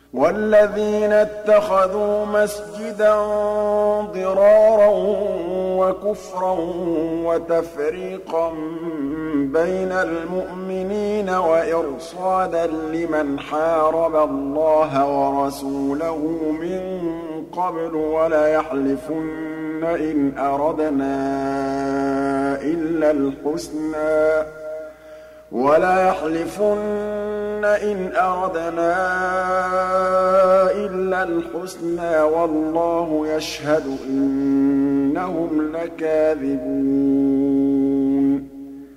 وَالَّذِينَ اتَّخَذُوا مَسْجِدًا ضِرَارًا وَكُفْرًا وَتَفْرِيقًا بَيْنَ الْمُؤْمِنِينَ وَإِرْصَادًا لِّمَنْ حَارَبَ اللَّهَ وَرَسُولَهُ مِن قَبْلُ وَلَيَحْلِفُنَّ إِنْ أَرَدْنَا إِلَّا الْحُسْنَىٰ وَاللَّهُ يَشْهَدُ إِنَّهُمْ لَكَاذِبُونَ